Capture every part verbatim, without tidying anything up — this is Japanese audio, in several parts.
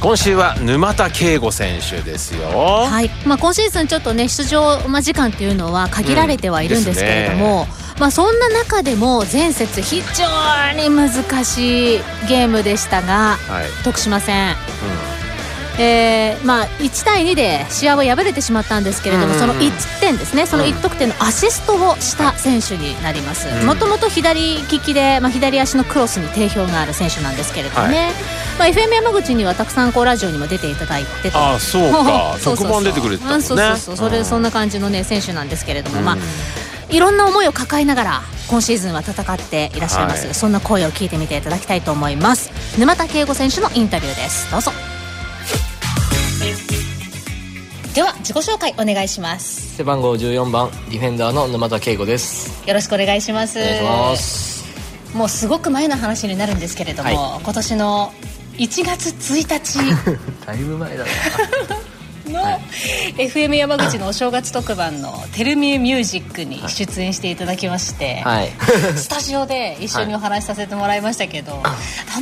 今週は沼田圭吾選手ですよ。 はい、まあ、今シーズンちょっとね出場時間っていうのは限られてはいるんですけれども、うんまあ、そんな中でも前節非常に難しいゲームでしたが、はい、徳島戦、うんえーまあ、いちたいにで試合は敗れてしまったんですけれども、うんうんうん、そのいってんですね、そのいち得点のアシストをした選手になります。もともと左利きで、まあ、左足のクロスに定評がある選手なんですけれどもね、はいまあ、エフエム 山口にはたくさんこうラジオにも出ていただいてて、 ああそうか特番出てくれてたもんね。 そうそうそう、それそんな感じの、ね、選手なんですけれども、うんまあ、いろんな思いを抱えながら今シーズンは戦っていらっしゃいます、はい、そんな声を聞いてみていただきたいと思います。沼田圭吾選手のインタビューです。どうぞ。では自己紹介お願いします。 背番号じゅうよんばんディフェンダーの沼田圭吾です。 よろしくお願いします。 お願いします。 もうすごく前の話になるんですけれども、はい、今年のいちがつついたちだいぶ前だなの、はい、エフエム 山口のお正月特番のテルミューミュージックに出演していただきまして、はい、スタジオで一緒にお話しさせてもらいましたけど、はい、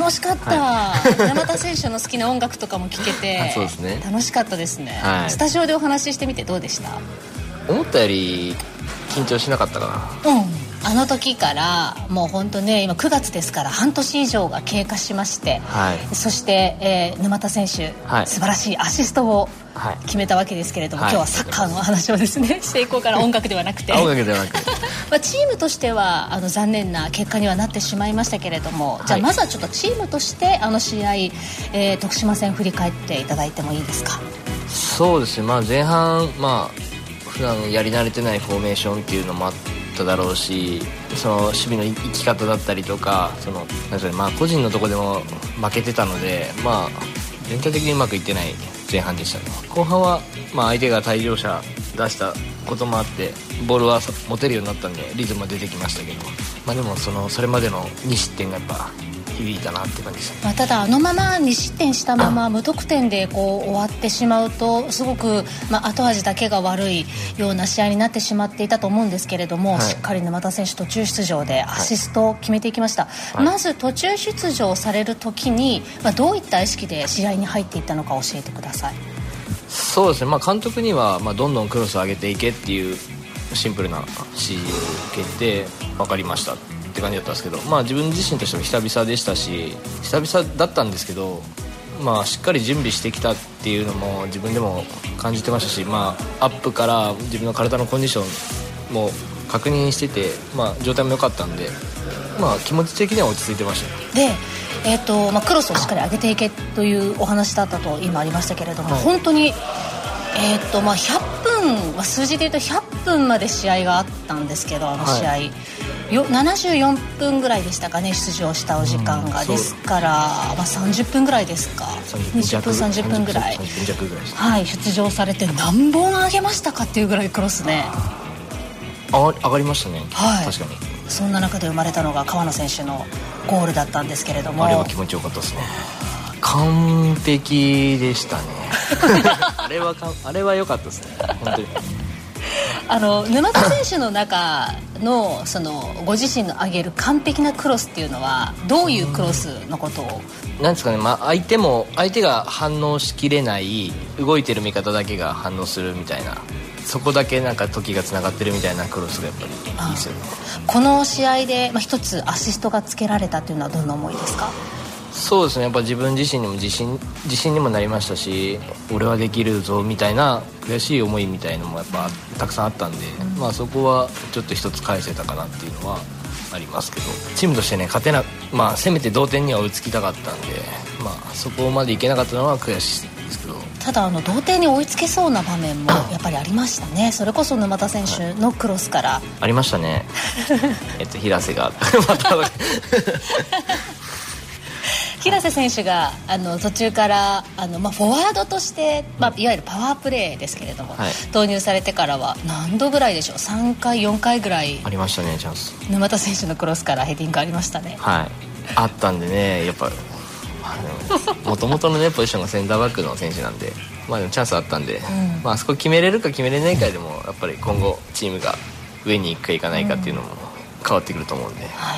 楽しかった、はい、沼田選手の好きな音楽とかも聴けてそうですね、 楽しかったですね、 はい、 スタジオでお話ししてみてどうでした？ 思ったより緊張しなかったかな。 うんあの時からもう本当ね今くがつですから半年以上が経過しまして、はい、そして、えー、沼田選手、はい、素晴らしいアシストを決めたわけですけれども、はい、今日はサッカーの話をですねしていこうから音楽ではなくて音楽ではなくてまあチームとしてはあの残念な結果にはなってしまいましたけれども、はい、じゃあまずはちょっとチームとしてあの試合、えー、徳島戦振り返っていただいてもいいですか？ そうですね、まあ、前半、まあ、普段やり慣れてないフォーメーションっていうのもあってだろうし、その守備の生き方だったりとか、そのなんかまあ個人のとこでも負けてたので、まあ全体的にうまくいってない前半でしたね。後半はまあ相手が退場者出したこともあってボールは持てるようになったんでリズムは出てきましたけど、まあでもそのそれまでのに失点がやっぱ響いたなって感じです、 まあ、ただあのままに失点したまま無得点でこう終わってしまうとすごく、まあ、後味だけが悪いような試合になってしまっていたと思うんですけれども、はい、しっかり沼田選手途中出場でアシストを決めていきました、はい、まず途中出場される時に、まあ、どういった意識で試合に入っていったのか教えてください。 そうですね、まあ、監督には、まあ、どんどんクロスを上げていけっていうシンプルな指示を受けて分かりましたって感じだったんですけど、まあ、自分自身としても久々でしたし久々だったんですけど、まあ、しっかり準備してきたっていうのも自分でも感じてましたし、まあ、アップから自分の体のコンディションも確認してて、まあ、状態も良かったんで、まあ、気持ち的には落ち着いてました。 で、えーとまあ、クロスをしっかり上げていけというお話だったと今ありましたけれども、はい、本当に、えーとまあ、ひゃっぷん、まあ、数字でいうとひゃっぷんまで試合があったんですけどあの試合、はい、よななじゅうよんぷんぐらいでしたかね出場したお時間が、うん、ですから、まあ、さんじゅっぷんぐらいですかにじゅっぷんさんじゅっぷんぐらい、はい、出場されて何本上げましたかっていうぐらいクロスね上がりましたね、はい、確かにそんな中で生まれたのが川野選手のゴールだったんですけれども、 あれは気持ちよかったですね。完璧でしたねあれはかあれは良かったですね本当にあの沼田選手の中 の, そのご自身の上げる完璧なクロスっていうのはどういうクロスのことをなんですかね、まあ、相手も相手が反応しきれない動いてる味方だけが反応するみたいな、そこだけなんか時がつながってるみたいなクロスがやっぱりいいですよね。 この試合で、まあ、一つアシストがつけられたというのはどんな思いですか？ そうですね、やっぱ自分自身にも自信自信にもなりましたし、俺はできるぞみたいな悔しい思いみたいのもやっぱたくさんあったんで、うん、まあ、そこはちょっと一つ返せたかなっていうのはありますけど、チームとしてね勝てな、まあ、せめて同点には追いつきたかったんで、まあ、そこまでいけなかったのは悔しいですけど、 ただあの同点に追いつけそうな場面もやっぱりありましたね。それこそ沼田選手のクロスから、はい、 ありましたねえっと平瀬がまた平瀬選手があの途中からあの、まあ、フォワードとして、まあ、いわゆるパワープレーですけれども、はい、投入されてからは何度ぐらいでしょう、さんかいよんかいぐらいありましたね。チャンス沼田選手のクロスからヘディングありましたね。 はい、あったんでね、やっぱもともとのねポジションがセンターバックの選手なんで、まあ、でもチャンスあったんで、うん、まあ、あそこ決めれるか決めれないかでもやっぱり今後チームが上に行くか行かないかっていうのも変わってくると思うんで、うん、はい、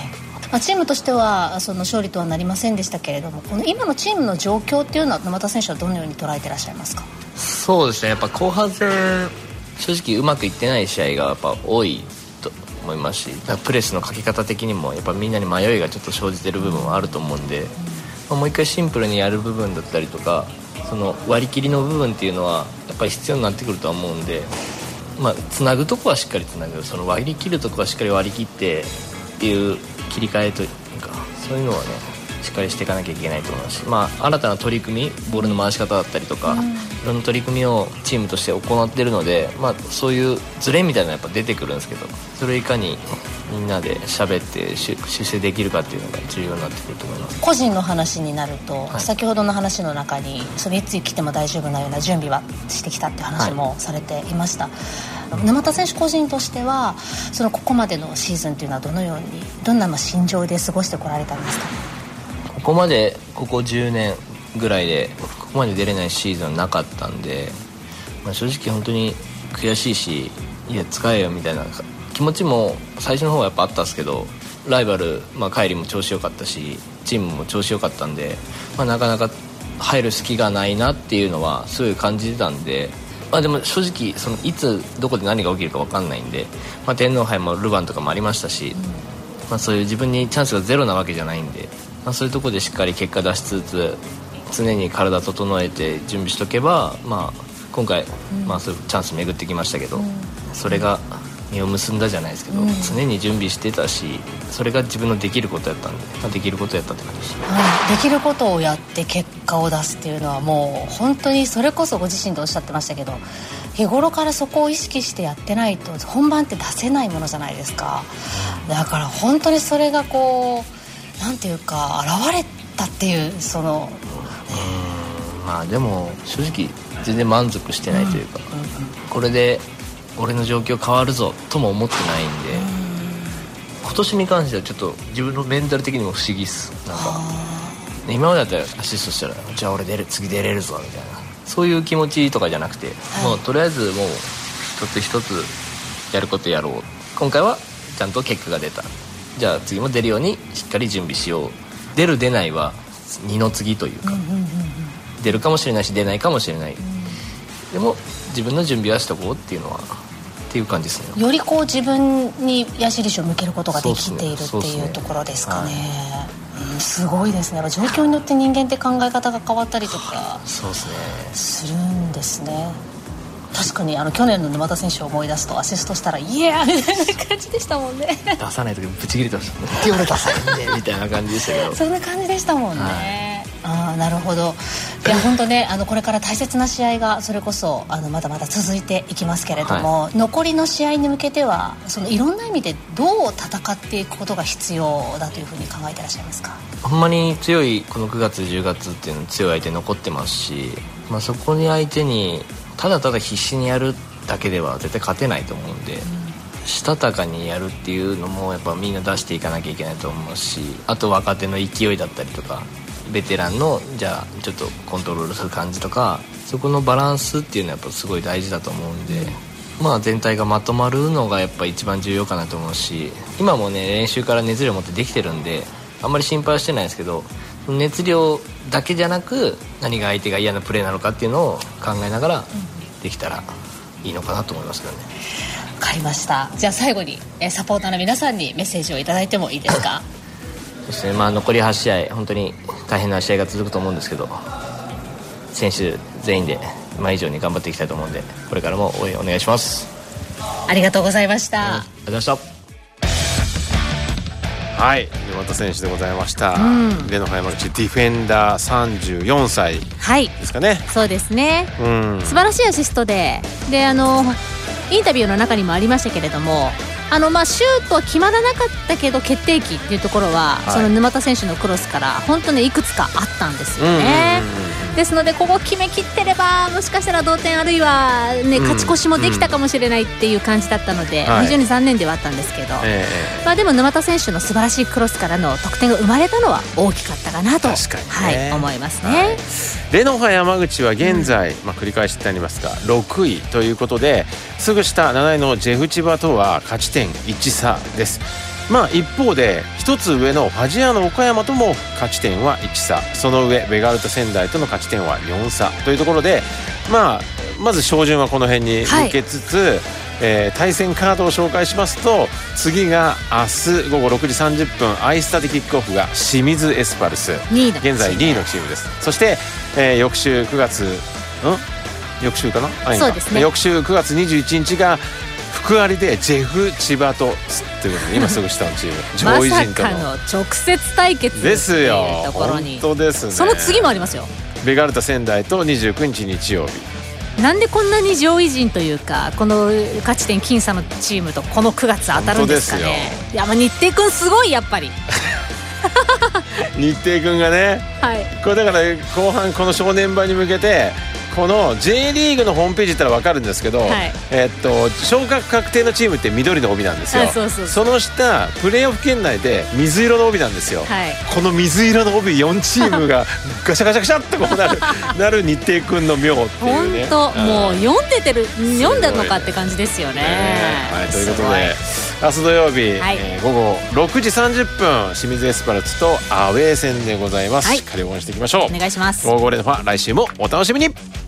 まあ、チームとしてはその勝利とはなりませんでしたけれども、この今のチームの状況っていうのは沼田選手はどのように捉えてらっしゃいますか？ そうですね、やっぱ後半戦正直うまくいってない試合がやっぱ多いと思いますし、プレスのかけ方的にもやっぱみんなに迷いがちょっと生じてる部分はあると思うんで、まあ、もう一回シンプルにやる部分だったりとか、その割り切りの部分っていうのはやっぱり必要になってくるとは思うんで、まあ、つなぐとこはしっかりつなぐ、その割り切るとこはしっかり割り切ってっていう切り替えというか、そういうのはねしっかりしていかなきゃいけないと思いますし、まあ、新たな取り組み、ボールの回し方だったりとか、うん、いろんな取り組みをチームとして行っているので、まあ、そういうズレみたいなのがやっぱ出てくるんですけど、それをいかにみんなで喋って修正できるかっていうのが重要になってくると思います。 個人の話になると、 はい、 先ほどの話の中にそれいつ来ても大丈夫なような準備はしてきたっていう話もされていました、はい、沼田選手個人としてはそのここまでのシーズンというのはどのように、どんな心情で過ごしてこられたんですか？ ここまでここじゅうねんぐらいでここまで出れないシーズンはなかったんで、まあ、正直本当に悔しいし、いや使えよみたいな気持ちも最初の方はやっぱあったんですけど、ライバル、まあ、カイリも調子良かったしチームも調子良かったんで、まあ、なかなか入る隙がないなっていうのはすごい感じてたんで、まあ、でも正直そのいつどこで何が起きるか分かんないんで、まあ、天皇杯もルヴァンとかもありましたし、まあ、そういう自分にチャンスがゼロなわけじゃないんで、まあ、そういうところでしっかり結果出しつつ常に体整えて準備しとけば、まあ、今回、まあ、そういうチャンス巡ってきましたけど、それが実を結んだじゃないですけど、常に準備してたし、それが自分のできることやったんで、まあ、できることやったって感じです、 はい、できることをやって結果を出すっていうのはもう本当にそれこそご自身でおっしゃってましたけど、日頃からそこを意識してやってないと本番って出せないものじゃないですか。だから本当にそれがこうなんていうか現れたっていう、そのうーん、まあでも正直全然満足してないというか、うんうんうん、これで俺の状況変わるぞとも思ってないんで、ん今年に関してはちょっと自分のメンタル的にも不思議っす。なんか今までだったらアシストしたらじゃあ俺出る次出れるぞみたいな、そういう気持ちとかじゃなくて、はい、もうとりあえずもう一つ一つやることやろう、今回はちゃんと結果が出た、じゃあ次も出るようにしっかり準備しよう、出る出ないは二の次というか、うんうんうんうん、出るかもしれないし出ないかもしれない、うん、でも自分の準備はしとこうっていうのはっていう感じですね。 よりこう自分に矢印を向けることができているっていうところですかね。うん、すごいですね。状況によって人間って考え方が変わったりとかそうですね、 するんですね。確かにあの去年の沼田選手を思い出すと、アシストしたらイエーみたいな感じでしたもんね。 出さない時ブチ切れてましたね。手俺出さないんでみたいな感じでしたけどそんな感じでしたもんね、はい、ああなるほど。いや本当ね、あのこれから大切な試合がそれこそあのまだまだ続いていきますけれども、はい、残りの試合に向けてはそのいろんな意味でどう戦っていくことが必要だというふうに考えてらっしゃいますか？ ほんまに強いこのくがつじゅうがつっていうの強い相手残ってますし、まあ、そこに相手にただただ必死にやるだけでは絶対勝てないと思うんで、うん、したたかにやるっていうのもやっぱみんな出していかなきゃいけないと思うし、あと若手の勢いだったりとかベテランのじゃあちょっとコントロールする感じとか、そこのバランスっていうのはやっぱすごい大事だと思うんで、まあ全体がまとまるのがやっぱ一番重要かなと思うし、今もね練習から熱量持ってできてるんであんまり心配はしてないですけど、熱量だけじゃなく何が相手が嫌なプレーなのかっていうのを考えながらできたらいいのかなと思いますけどね。 わかりました。じゃあ最後にサポーターの皆さんにメッセージをいただいてもいいですか？ そうですね、まあ、残りはち試合本当に大変な試合が続くと思うんですけど、選手全員で今以上に頑張っていきたいと思うんで、これからも応援お願いします。 ありがとうございました。 ありがとうございました。 はい、沼田選手でございました、うん、レノファ山口ディフェンダーさんじゅうよんさいですかね、はい、 そうですね、 うん、 素晴らしいアシストで、であのインタビューの中にもありましたけれども、あのまあシュートは決まらなかったけど決定機っていうところは、はい、その沼田選手のクロスから本当にいくつかあったんですよね、うんうんうんうん、ですのでここ決めきってればもしかしたら同点あるいは、ね、勝ち越しもできたかもしれないっていう感じだったので、うんうん、非常に残念ではあったんですけど、はい、まあ、でも沼田選手の素晴らしいクロスからの得点が生まれたのは大きかったかなと、 確かにね、 はい、思いますね、 はい、レノファ山口は現在、うん、まあ、繰り返しになりますがろくいということで、すぐ下なないのジェフ千葉とは勝ち点いち差です。 まあ一方で一つ上のファジアーノ岡山とも勝ち点はいち差、その上ベガルタ仙台との勝ち点はよん差というところで、まあまず照準はこの辺に向けつつ、はい、えー、対戦カードを紹介しますと、次が明日午後ろくじさんじゅっぷんアイスタでキックオフが清水エスパルス、現在にいのチームです。そして、えー、翌週くがつん翌週かな、 そうですね、 翌週くがつにじゅういちにちが福有でジェフ千葉とということで、今すぐ下のチーム上位陣とのまさかの直接対決ですよ。 っていうところに本当ですね。 その次もありますよ、 ベガルタ仙台とにじゅうくにち日曜日。 なんでこんなに上位陣というかこの勝ち点僅差のチームとこのくがつ当たるんですかね。いや、まあ日程くんすごい、やっぱり日程くんがね、 はい、 これだから後半この正念場に向けてこの J リーグのホームページ行ったら分かるんですけど、はい、えっと昇格確定のチームって緑の帯なんですよ。 そうそうそう、 その下プレーオフ圏内で水色の帯なんですよ、 はい、 この水色の帯よんチームがガシャガシャガシャっとこうなるなる日程くんの妙っていうね。 本当、もう読んでてる読んでるのかって感じですよね。 はい、ということで明日土曜日、はい、えー、午後ろくじさんじゅっぷん清水エスパルスとアウェー戦でございます、はい、しっかり応援していきましょう。 お願いします。 ゴーゴーレノファ来週もお楽しみに。